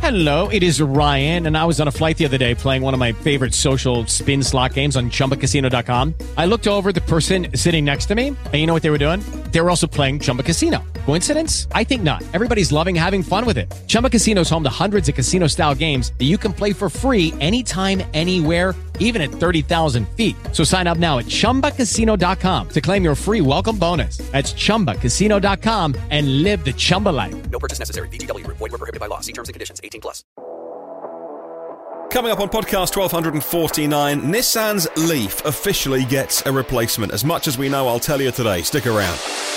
Hello, it is Ryan, and I was on a flight the other day playing one of my favorite social spin slot games on ChumbaCasino.com. I looked over at the person sitting next to me, and you know what they were doing? They were also playing Chumba Casino. Coincidence? I think not. Everybody's loving having fun with it. Chumba Casino is home to hundreds of casino-style games that you can play for free anytime, anywhere, even at 30,000 feet. So sign up now at ChumbaCasino.com to claim your free welcome bonus. That's ChumbaCasino.com and live the Chumba life. No purchase necessary. VGW. Void where prohibited by law. See terms and conditions. 18+. Coming up on podcast 1249, Nissan's Leaf officially gets a replacement. As much as we know, I'll tell you today. Stick around.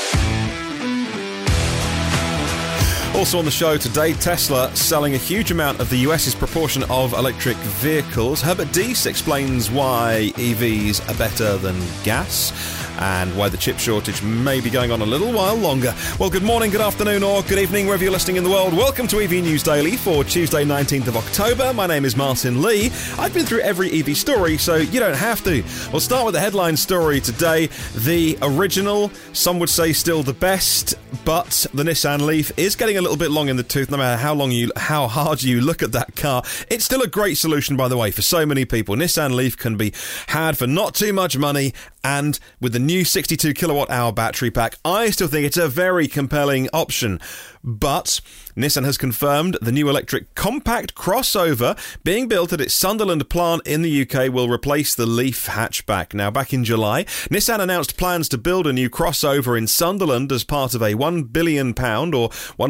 Also on the show today, Tesla selling a huge amount of the US's proportion of electric vehicles. Herbert Diess explains why EVs are better than gas and why the chip shortage may be going on a little while longer. Well, good morning, good afternoon, or good evening, wherever you're listening in the world. Welcome to EV News Daily for Tuesday, 19th of October. My name is Martin Lee. I've been through every EV story, so you don't have to. We'll start with the headline story today. The original, some would say still the best, but the Nissan Leaf is getting a little bit long in the tooth, no matter how hard you look at that car. It's still a great solution, by the way, for so many people. Nissan Leaf can be had for not too much money, and with the new 62 kilowatt hour battery pack, I still think it's a very compelling option. But Nissan has confirmed the new electric compact crossover being built at its Sunderland plant in the UK will replace the Leaf hatchback. Now, back in July, Nissan announced plans to build a new crossover in Sunderland as part of a £1 billion or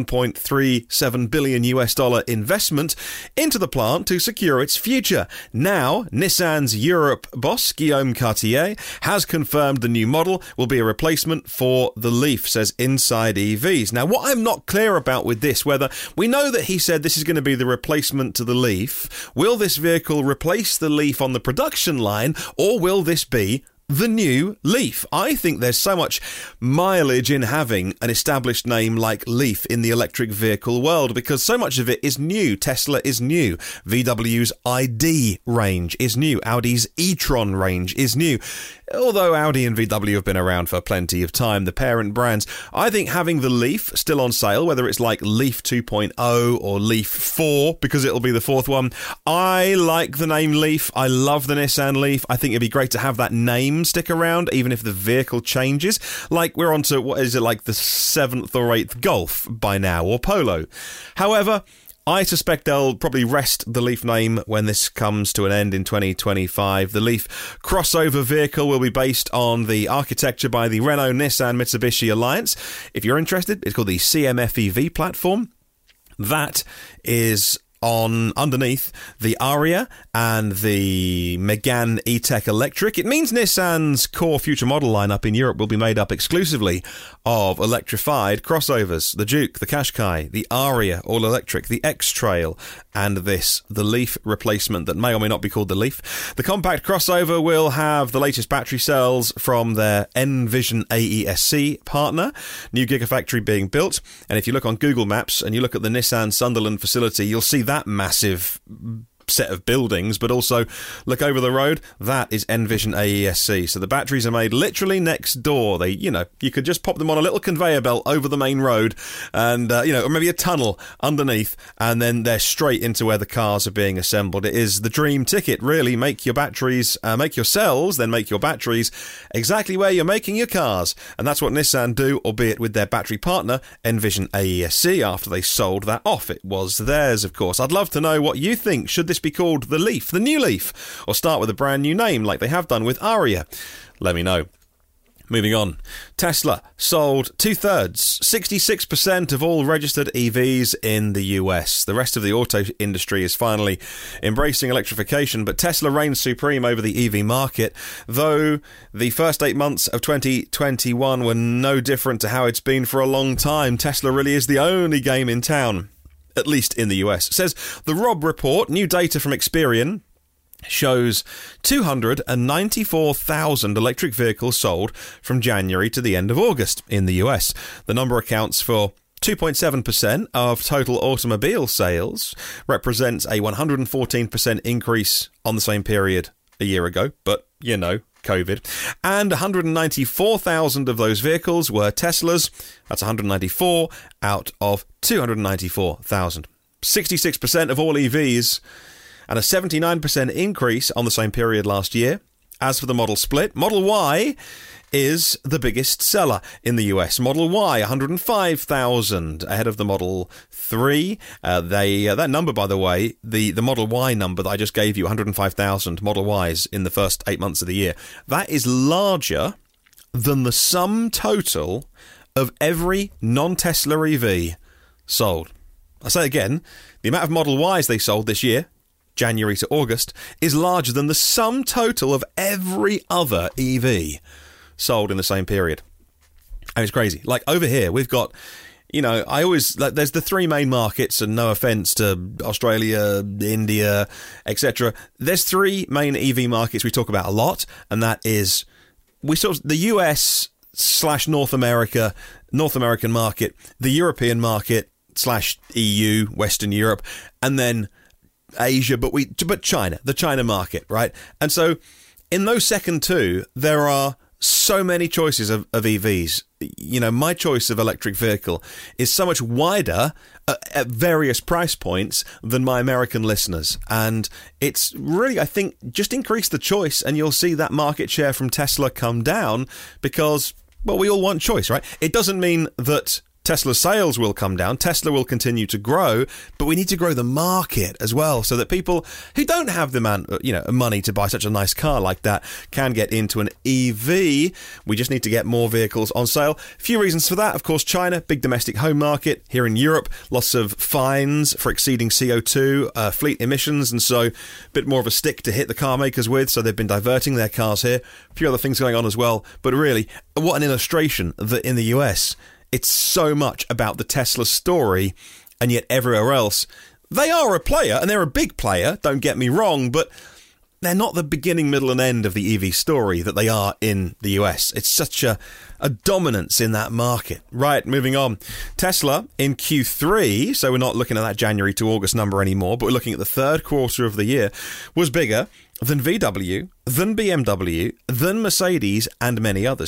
1.37 billion US dollar investment into the plant to secure its future. Now, Nissan's Europe boss, Guillaume Cartier, has confirmed the new model will be a replacement for the Leaf, says Inside EVs. Now, what I'm not clear about with this, whether we know that he said this is going to be the replacement to the Leaf, will this vehicle replace the Leaf on the production line, or will this be the new Leaf? I think there's so much mileage in having an established name like Leaf in the electric vehicle world, because so much of it is new. Tesla is new. VW's ID range is new. Audi's e-tron range is new. Although Audi and VW have been around for plenty of time, the parent brands, I think having the Leaf still on sale, whether it's like Leaf 2.0 or Leaf 4, because it'll be the fourth one. I like the name Leaf. I love the Nissan Leaf. I think it'd be great to have that name stick around, even if the vehicle changes. Like we're on to, what is it, like the 7th or 8th Golf by now, or Polo. However, I suspect they'll probably rest the Leaf name when this comes to an end in 2025. The Leaf crossover vehicle will be based on the architecture by the Renault-Nissan-Mitsubishi Alliance. If you're interested, it's called the CMF-EV platform. That is on underneath the Ariya and the Megane E-Tech Electric. It means Nissan's core future model lineup in Europe will be made up exclusively of electrified crossovers. The Juke, the Qashqai, the Ariya, all electric, the X-Trail, and the Leaf replacement that may or may not be called the Leaf. The compact crossover will have the latest battery cells from their Envision AESC partner. New Gigafactory being built. And if you look on Google Maps and you look at the Nissan Sunderland facility, you'll see that massive set of buildings, but also look over the road, that is Envision AESC. So the batteries are made literally next door. They, you could just pop them on a little conveyor belt over the main road and, or maybe a tunnel underneath, and then they're straight into where the cars are being assembled. It is the dream ticket, really. Make your batteries, make your cells, then make your batteries exactly where you're making your cars. And that's what Nissan do, albeit with their battery partner, Envision AESC, after they sold that off. It was theirs, of course. I'd love to know what you think. Should this be called the Leaf, the new Leaf, or start with a brand new name like they have done with Ariya? Let me know. Moving on. Tesla sold 2/3, 66% of all registered EVs in the US. The rest of the auto industry is finally embracing electrification, but Tesla reigns supreme over the EV market, though the first 8 months of 2021 were no different to how it's been for a long time. Tesla really is the only game in town, at least in the US. Says the Robb report, new data from Experian shows 294,000 electric vehicles sold from January to the end of August in the US. The number accounts for 2.7% of total automobile sales, represents a 114% increase on the same period a year ago, but, COVID. And 194,000 of those vehicles were Teslas. That's 194 out of 294,000. 66% of all EVs, and a 79% increase on the same period last year. As for the model split, Model Y is the biggest seller in the US. Model Y, 105,000 ahead of the Model 3. That number, by the way, the Model Y number that I just gave you, 105,000 Model Ys in the first 8 months of the year, that is larger than the sum total of every non-Tesla EV sold. I'll say again, the amount of Model Ys they sold this year, January to August, is larger than the sum total of every other EV sold in the same period. And it's crazy. Like over here, we've got, I always, like, there's the three main markets, and no offense to Australia, India, etc. There's three main EV markets we talk about a lot, and that is, the US / North American market, the European market / EU, Western Europe, and then Asia, but China, the China market, right? And so in those second two, there are so many choices of EVs. My choice of electric vehicle is so much wider at various price points than my American listeners. And it's really, I think, just increase the choice and you'll see that market share from Tesla come down because, well, we all want choice, right? It doesn't mean that Tesla sales will come down. Tesla will continue to grow, but we need to grow the market as well so that people who don't have the money to buy such a nice car like that can get into an EV. We just need to get more vehicles on sale. A few reasons for that. Of course, China, big domestic home market. Here in Europe, lots of fines for exceeding CO2 fleet emissions, and so a bit more of a stick to hit the car makers with, so they've been diverting their cars here. A few other things going on as well, but really, what an illustration that in the US, it's so much about the Tesla story, and yet everywhere else, they are a player, and they're a big player, don't get me wrong, but they're not the beginning, middle, and end of the EV story that they are in the US. It's such a dominance in that market. Right, moving on. Tesla in Q3, so we're not looking at that January to August number anymore, but we're looking at the third quarter of the year, was bigger than VW, than BMW, than Mercedes, and many others.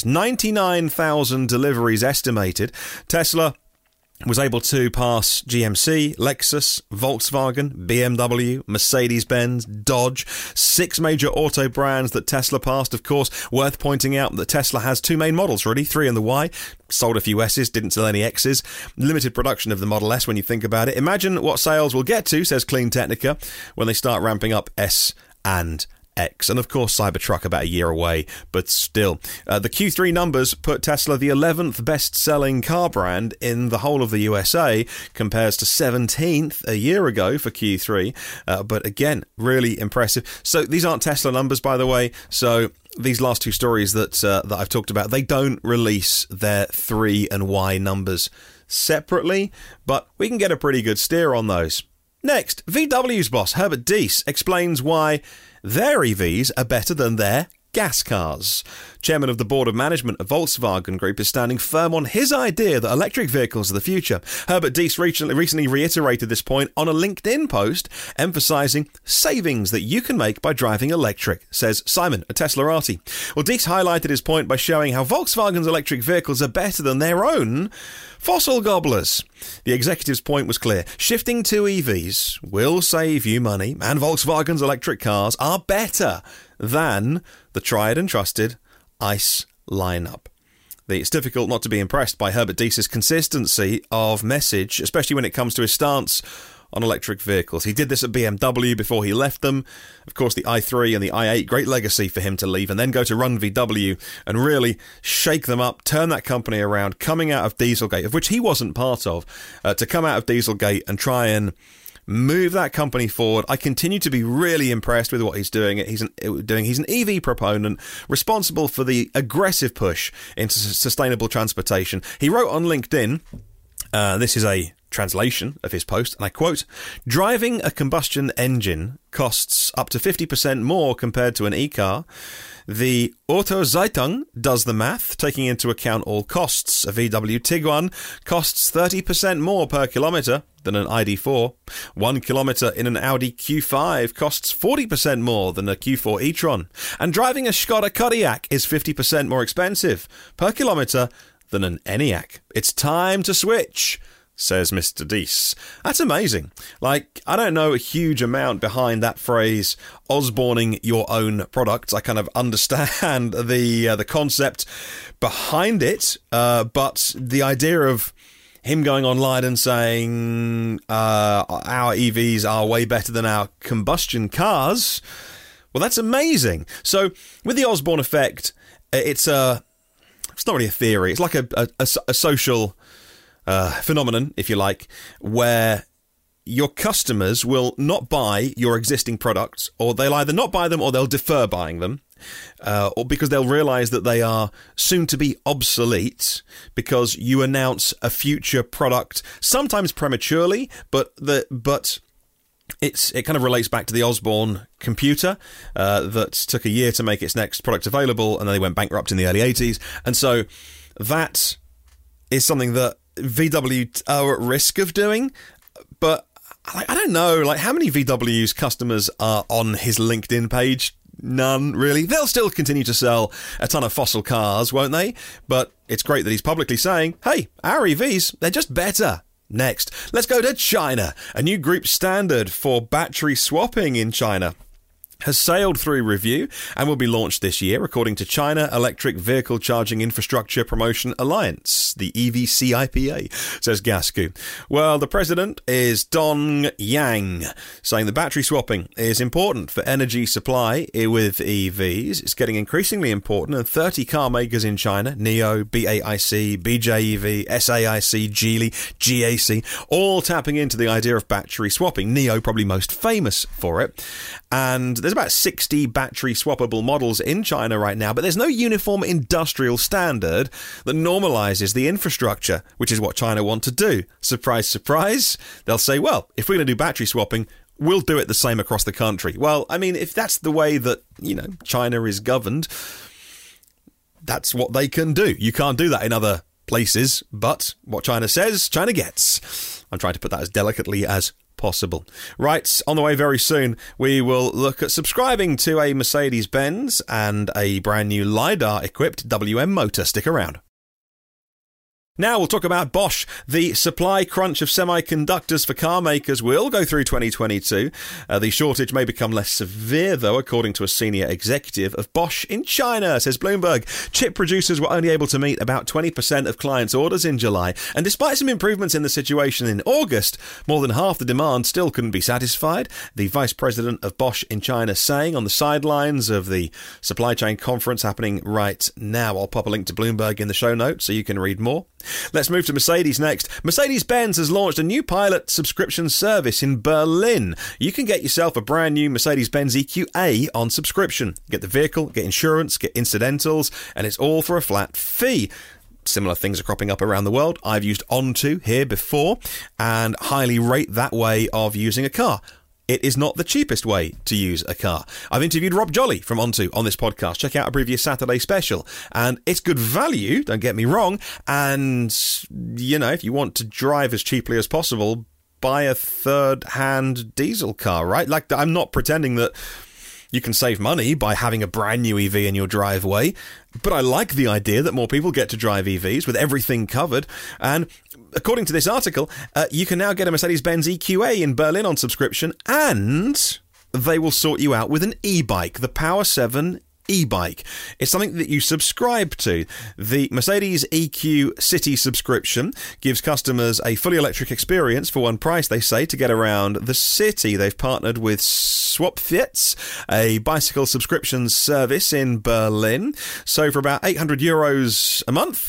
99,000 deliveries estimated. Tesla was able to pass GMC, Lexus, Volkswagen, BMW, Mercedes-Benz, Dodge, 6 major auto brands that Tesla passed, of course. Worth pointing out that Tesla has 2 main models, really, 3 in the Y. Sold a few S's, didn't sell any X's. Limited production of the Model S when you think about it. Imagine what sales will get to, says Clean Technica, when they start ramping up S and X. And of course, Cybertruck about a year away, but still. The Q3 numbers put Tesla the 11th best-selling car brand in the whole of the USA, compares to 17th a year ago for Q3. But again, really impressive. So these aren't Tesla numbers, by the way. So these last 2 stories that I've talked about, they don't release their 3 and Y numbers separately, but we can get a pretty good steer on those. Next, VW's boss, Herbert Diess, explains why their EVs are better than their gas cars. Chairman of the Board of Management of Volkswagen Group is standing firm on his idea that electric vehicles are the future. Herbert Diess recently reiterated this point on a LinkedIn post, emphasising savings that you can make by driving electric, says Simon at Teslarati. Well, Diess highlighted his point by showing how Volkswagen's electric vehicles are better than their own fossil gobblers. The executive's point was clear. Shifting to EVs will save you money, and Volkswagen's electric cars are better than the tried and trusted ICE lineup. It's difficult not to be impressed by Herbert Diess's consistency of message, especially when it comes to his stance on electric vehicles. He did this at BMW before he left them. Of course, the i3 and the i8, great legacy for him to leave and then go to run VW and really shake them up, turn that company around, coming out of Dieselgate, of which he wasn't part of, to come out of Dieselgate and try and move that company forward. I continue to be really impressed with what he's doing. He's an EV proponent responsible for the aggressive push into sustainable transportation. He wrote on LinkedIn, this is a translation of his post, and I quote, "Driving a combustion engine costs up to 50% more compared to an e-car. The Autozeitung does the math, taking into account all costs. A VW Tiguan costs 30% more per kilometre than an ID4. 1 kilometre in an Audi Q5 costs 40% more than a Q4 e-tron. And driving a Skoda Kodiaq is 50% more expensive per kilometre than an ENIAC. It's time to switch. says Mr. Deese. That's amazing. Like, I don't know a huge amount behind that phrase, Osborning your own products. I kind of understand the concept behind it, but the idea of him going online and saying our EVs are way better than our combustion cars, well, that's amazing. So, with the Osborne effect, it's not really a theory. It's like a social phenomenon, if you like, where your customers will not buy your existing products, or they'll either not buy them or they'll defer buying them, or because they'll realise that they are soon to be obsolete because you announce a future product, sometimes prematurely, but it kind of relates back to the Osborne computer that took a year to make its next product available, and then they went bankrupt in the early 80s. And so that is something that VW are at risk of doing, but I don't know, like, how many VW's customers are on his LinkedIn page? None, really. They'll still continue to sell a ton of fossil cars, won't they? But it's great that he's publicly saying, hey, our EVs, they're just better. Next, let's go to China. A new group standard for battery swapping in China has sailed through review and will be launched this year, according to China Electric Vehicle Charging Infrastructure Promotion Alliance, the EVCIPA, says Gasku. Well, the president is Dong Yang, saying the battery swapping is important for energy supply with EVs. It's getting increasingly important, and 30 car makers in China, NIO, BAIC, BJEV, SAIC, Geely, GAC, all tapping into the idea of battery swapping. NIO probably most famous for it. And there's about 60 battery swappable models in China right now, but there's no uniform industrial standard that normalizes the infrastructure, which is what China want to do. Surprise, surprise. They'll say, well, if we're going to do battery swapping, we'll do it the same across the country. Well, I mean, if that's the way that, China is governed, that's what they can do. You can't do that in other places, but what China says, China gets. I'm trying to put that as delicately as possible. Right, on the way very soon, we will look at subscribing to a Mercedes-Benz and a brand new LiDAR-equipped WM motor. Stick around. Now we'll talk about Bosch. The supply crunch of semiconductors for car makers will go through 2022. The shortage may become less severe, though, according to a senior executive of Bosch in China, says Bloomberg. Chip producers were only able to meet about 20% of clients' orders in July, and despite some improvements in the situation in August, more than half the demand still couldn't be satisfied. The vice president of Bosch in China saying on the sidelines of the supply chain conference happening right now. I'll pop a link to Bloomberg in the show notes so you can read more. Let's move to Mercedes next. Mercedes-Benz has launched a new pilot subscription service in Berlin. You can get yourself a brand new Mercedes-Benz EQA on subscription. Get the vehicle, get insurance, get incidentals, and it's all for a flat fee. Similar things are cropping up around the world. I've used Onto here before and highly rate that way of using a car. It is not the cheapest way to use a car. I've interviewed Rob Jolly from Onto on this podcast. Check out a previous Saturday special. And it's good value, don't get me wrong. And, if you want to drive as cheaply as possible, buy a third-hand diesel car, right? Like, I'm not pretending that you can save money by having a brand new EV in your driveway, but I like the idea that more people get to drive EVs with everything covered. And according to this article, you can now get a Mercedes-Benz EQA in Berlin on subscription, and they will sort you out with an e-bike, the Power 7 e-bike. It's something that you subscribe to. The Mercedes EQ City subscription gives customers a fully electric experience for one price, they say, to get around the city. They've partnered with Swapfits, a bicycle subscription service in Berlin. So for about €800 a month,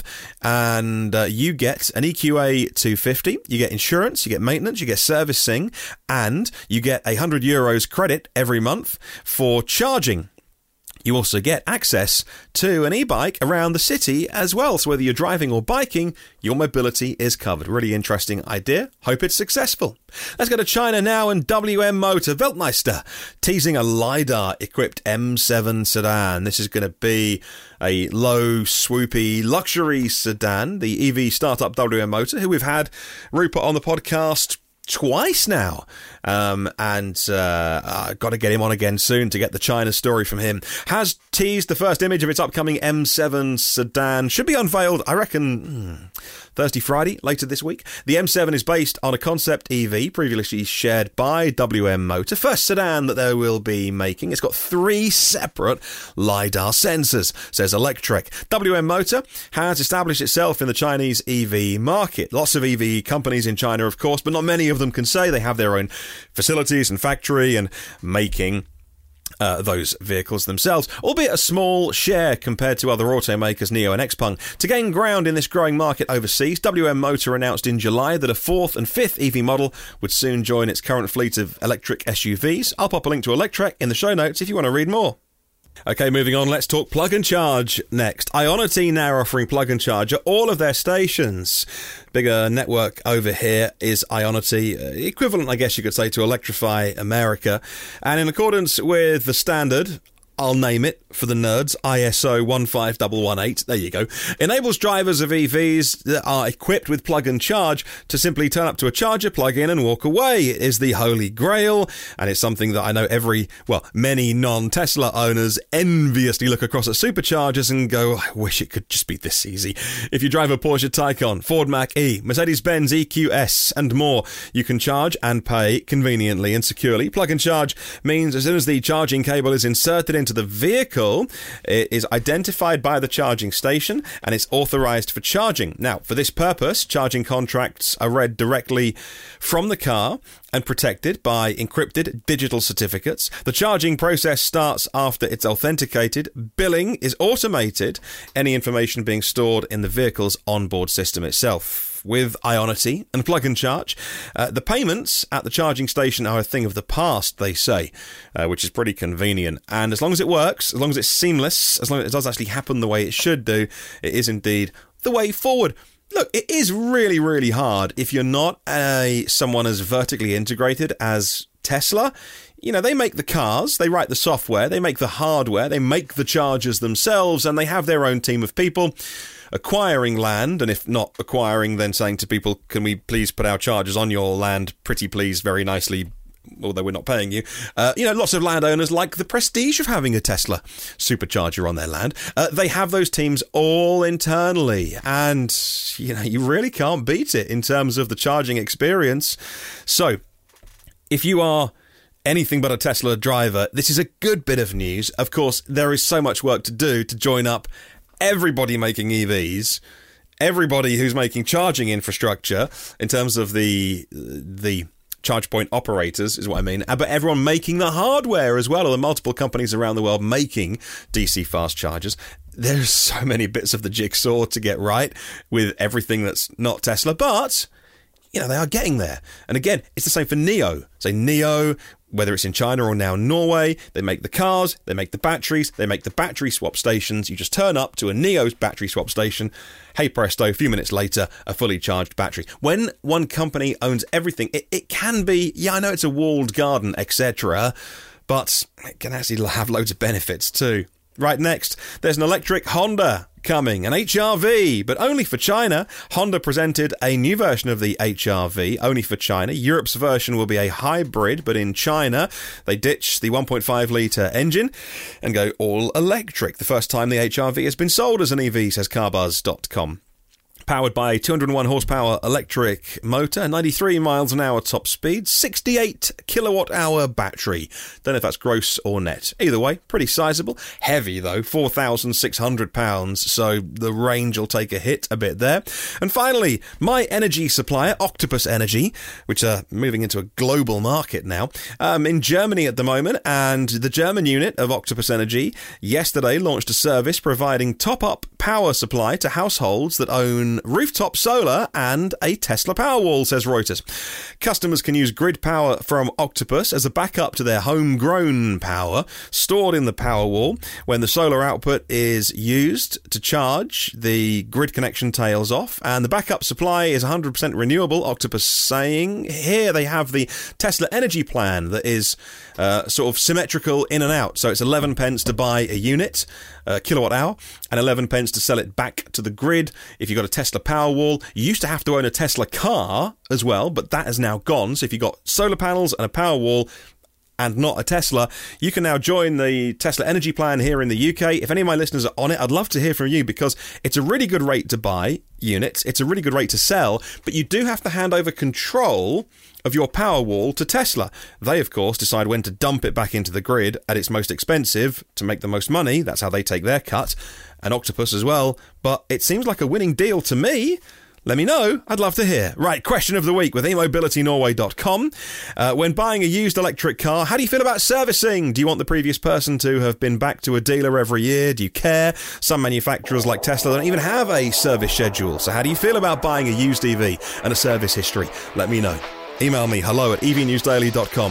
and you get an EQA 250, you get insurance, you get maintenance, you get servicing, and you get €100 credit every month for charging. You also get access to an e-bike around the city as well. So whether you're driving or biking, your mobility is covered. Really interesting idea. Hope it's successful. Let's go to China now, and WM Motor Weltmeister teasing a LiDAR-equipped M7 sedan. This is going to be a low, swoopy luxury sedan. The EV startup WM Motor, who we've had Rupert on the podcast twice now, and got to get him on again soon to get the China story from him, has teased the first image of its upcoming M7 sedan. Should be unveiled, I reckon, Thursday, Friday, later this week. The M7 is based on a concept EV previously shared by WM Motor. First sedan that they will be making. It's got 3 separate LiDAR sensors, says Electrek. WM Motor has established itself in the Chinese EV market. Lots of EV companies in China, of course, but not many of them can say they have their own facilities and factory and making those vehicles themselves, albeit a small share compared to other automakers NIO and XPeng. To gain ground in this growing market overseas, WM Motor announced in July that a 4th and 5th EV model would soon join its current fleet of electric SUVs. I'll pop a link to Electrek in the show notes if you want to read more. Okay, moving on, let's talk plug and charge next. Ionity now offering plug and charge at all of their stations. Bigger network over here is Ionity, equivalent, I guess you could say, to Electrify America. And in accordance with the standard, I'll name it for the nerds, ISO 15118, there you go, enables drivers of EVs that are equipped with plug and charge to simply turn up to a charger, plug in and walk away. It is the holy grail, and it's something that I know many non-Tesla owners enviously look across at superchargers and go, I wish it could just be this easy. If you drive a Porsche Taycan, Ford Mach-E, Mercedes-Benz EQS and more, you can charge and pay conveniently and securely. Plug and charge means as soon as the charging cable is inserted into the vehicle, it is identified by the charging station and it's authorized for charging. Now, for this purpose, charging contracts are read directly from the car and protected by encrypted digital certificates. The charging process starts after it's authenticated. Billing is automated, any information being stored in the vehicle's onboard system itself. With Ionity and Plug and Charge, the payments at the charging station are a thing of the past, they say, which is pretty convenient. And as long as it works, as long as it's seamless, as long as it does actually happen the way it should do, it is indeed the way forward. Look, it is really, really hard if you're not someone as vertically integrated as Tesla. You know, they make the cars, they write the software, they make the hardware, they make the chargers themselves, and they have their own team of people acquiring land, and if not acquiring, then saying to people, can we please put our chargers on your land, pretty please, very nicely, although we're not paying you. Lots of landowners like the prestige of having a Tesla supercharger on their land. They have those teams all internally, and, you really can't beat it in terms of the charging experience. So, if you are anything but a Tesla driver, this is a good bit of news. Of course, there is so much work to do to join up everybody making EVs, everybody who's making charging infrastructure in terms of the charge point operators is what I mean, but everyone making the hardware as well, or the multiple companies around the world making DC fast chargers. There's so many bits of the jigsaw to get right with everything that's not Tesla, but they are getting there. And again, it's the same for NIO. So NIO, whether it's in China or now Norway, they make the cars, they make the batteries, they make the battery swap stations. You just turn up to a NIO's battery swap station. Hey presto, a few minutes later, a fully charged battery. When one company owns everything, it can be, I know it's a walled garden, etc., but it can actually have loads of benefits too. Right next, there's an electric Honda coming, an HR-V, but only for China. Honda presented a new version of the HR-V, only for China. Europe's version will be a hybrid, but in China, they ditch the 1.5-litre engine and go all electric. The first time the HR-V has been sold as an EV, says Carbuzz.com. Powered by a 201 horsepower electric motor, 93 miles an hour top speed, 68 kilowatt hour battery. Don't know if that's gross or net. Either way, pretty sizable. Heavy though, 4,600 pounds, so the range will take a hit a bit there. And finally, my energy supplier, Octopus Energy, which are moving into a global market now, in Germany at the moment, and the German unit of Octopus Energy yesterday launched a service providing top-up power supply to households that own rooftop solar and a Tesla Powerwall, says Reuters. Customers can use grid power from Octopus as a backup to their homegrown power stored in the Powerwall. When the solar output is used to charge, the grid connection tails off, and the backup supply is 100% renewable, Octopus saying. Here they have the Tesla Energy Plan that is sort of symmetrical in and out. So it's 11 pence to buy a unit, kilowatt hour, and 11 pence to sell it back to the grid. If you've got a Tesla Powerwall, you used to have to own a Tesla car as well, but that has now gone. So if you've got solar panels and a Powerwall, and not a Tesla, you can now join the Tesla Energy Plan here in the UK. If any of my listeners are on it, I'd love to hear from you because it's a really good rate to buy units. It's a really good rate to sell, but you do have to hand over control of your Powerwall to Tesla. They, of course, decide when to dump it back into the grid at its most expensive to make the most money. That's how they take their cut. And Octopus as well. But it seems like a winning deal to me. Let me know. I'd love to hear. Right, question of the week with eMobilityNorway.com. When buying a used electric car, how do you feel about servicing? Do you want the previous person to have been back to a dealer every year? Do you care? Some manufacturers like Tesla don't even have a service schedule. So how do you feel about buying a used EV and a service history? Let me know. Email me, hello@evnewsdaily.com.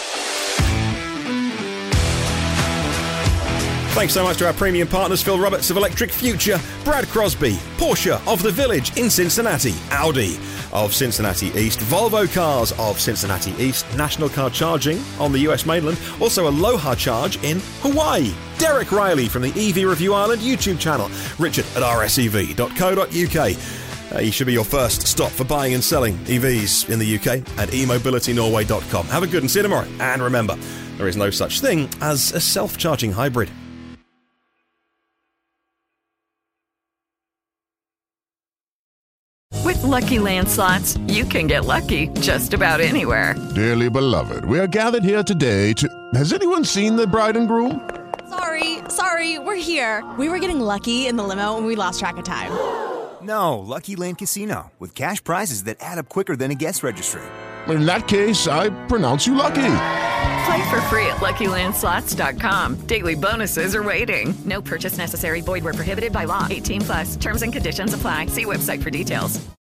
Thanks so much to our premium partners, Phil Roberts of Electric Future, Brad Crosby, Porsche of The Village in Cincinnati, Audi of Cincinnati East, Volvo Cars of Cincinnati East, National Car Charging on the US mainland, also Aloha Charge in Hawaii, Derek Riley from the EV Review Ireland YouTube channel, Richard at rsev.co.uk. You should be your first stop for buying and selling EVs in the UK at eMobilityNorway.com. Have a good and see you tomorrow. And remember, there is no such thing as a self-charging hybrid. With Lucky Land Slots, you can get lucky just about anywhere. Dearly beloved, we are gathered here today to... Has anyone seen the bride and groom? Sorry, we're here. We were getting lucky in the limo and we lost track of time. No, Lucky Land Casino, with cash prizes that add up quicker than a guest registry. In that case, I pronounce you lucky. Play for free at LuckyLandSlots.com. Daily bonuses are waiting. No purchase necessary. Void where prohibited by law. 18+. Terms and conditions apply. See website for details.